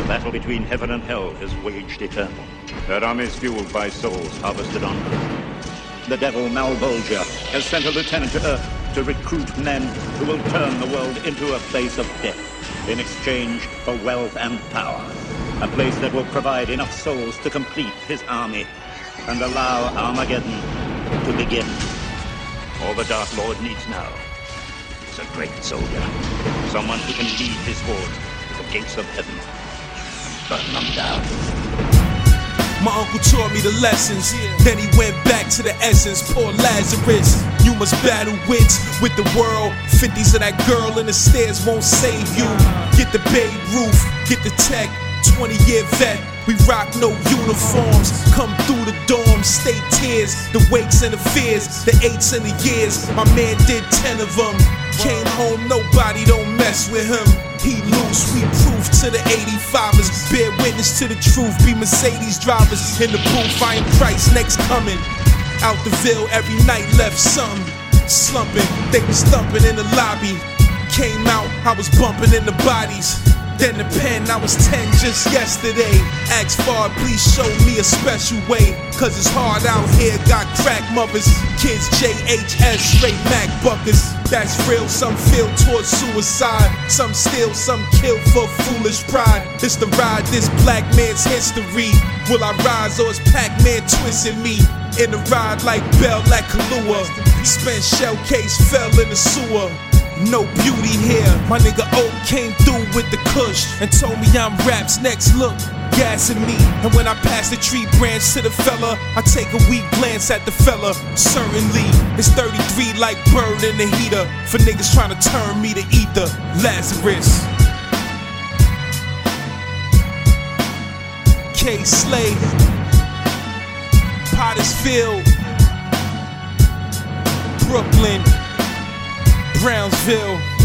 battle between heaven and hell is waged eternal. Their armies fueled by souls harvested on earth. The devil Malvolgia has sent a lieutenant to Earth to recruit men who will turn the world into a place of death in exchange for wealth and power. A place that will provide enough souls to complete his army and allow Armageddon to begin. All the Dark Lord needs now is a great soldier. Someone who can lead his horde to the gates of heaven and burn them down. My uncle taught me the lessons, then he went back to the essence. Poor Lazarus, you must battle wits with the world. 50s of that girl in the stairs won't save you. Get the Babe Ruth, get the tech, 20-year vet. We rock no uniforms, come through the dorms, state tears, the wakes and the fears, the 8s and the years. My man did 10 of them, came home, nobody don't mess with him. He loose, we proof to the 85ers, bear witness to the truth, be Mercedes drivers. In the booth, I am Christ next coming. Out the Ville every night, left some slumping, they was thumping in the lobby. Came out, I was bumping in the bodies. Then the pen, I was 10 just yesterday. Asked Far, please show me a special way, cause it's hard out here, got crack mothers. Kids JHS, straight Mac buckers. That's real, some feel towards suicide. Some steal, some kill for foolish pride. It's the ride, this black man's history. Will I rise or is Pac-Man twisting me? In the ride like Bell at Kahlua. Spent shell case, fell in the sewer. No beauty here. My nigga O came through with the kush and told me I'm rap's next look, gassing me. And when I pass the tree branch to the fella, I take a weak glance at the fella. Certainly, it's 33 like bird in the heater for niggas trying to turn me to ether. Lazarus, K. Slay, Pottersville, Brooklyn, Brownsville.